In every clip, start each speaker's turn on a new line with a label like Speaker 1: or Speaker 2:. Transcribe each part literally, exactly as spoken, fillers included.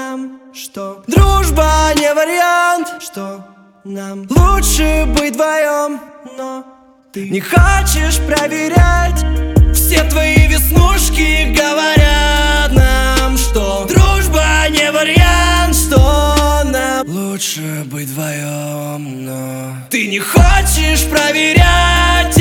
Speaker 1: нам, что дружба не вариант, что нам лучше быть вдвоем, но ты не хочешь проверять. Все твои веснушки говорят нам, что дружба не вариант, что нам лучше быть вдвоем, но ты не хочешь проверять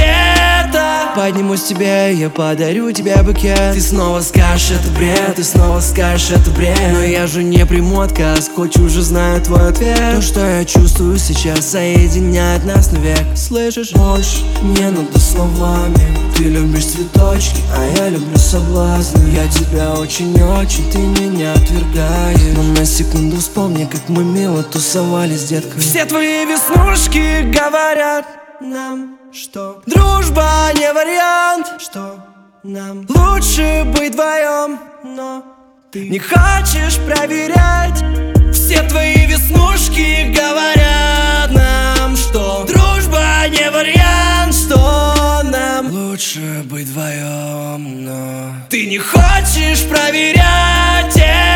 Speaker 1: это. Поднимусь тебе, я подарю тебе букет. Ты снова скажешь, это бред, ты снова скажешь, это бред. Но я же не приму отказ, хоть уже знаю твой ответ. То, что я чувствую сейчас, соединяет нас навек. Слышишь? Больше не надо словами. Ты любишь цветочки, а я люблю соблазны. Я тебя очень-очень, ты меня отвергаешь. Но на секунду вспомни, как мы мило тусовали с детками. Все твои веснушки говорят нам, что дружба не вариант, что нам лучше быть вдвоем, но ты не хочешь проверять. Все твои веснушки говорят нам, что дружба не вариант, что нам лучше быть вдвоем, но ты не хочешь проверять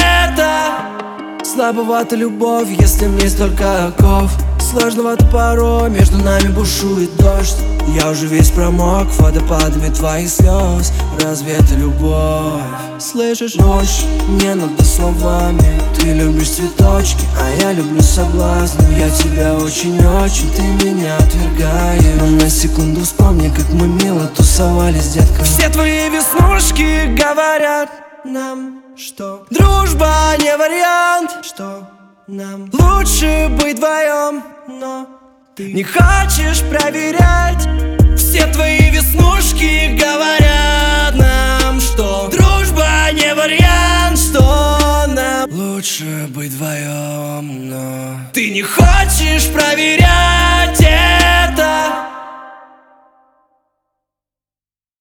Speaker 1: это. Слабовата любовь, если мне столько оков. Сложновато порой, между нами бушует дождь. Я уже весь промок водопадами твоих слез. Разве это любовь? Слышишь? Больше не надо словами. Ты любишь цветочки, а я люблю соблазны. Я тебя очень-очень, ты меня отвергаешь. Но на секунду вспомни, как мы мило тусовали с детками. Все твои веснушки говорят нам, что дружба не вариант, что нам лучше быть вдвоем, но ты не хочешь проверять. Все твои веснушки говорят нам, что дружба не вариант, что нам лучше быть вдвоем, но ты не хочешь проверять.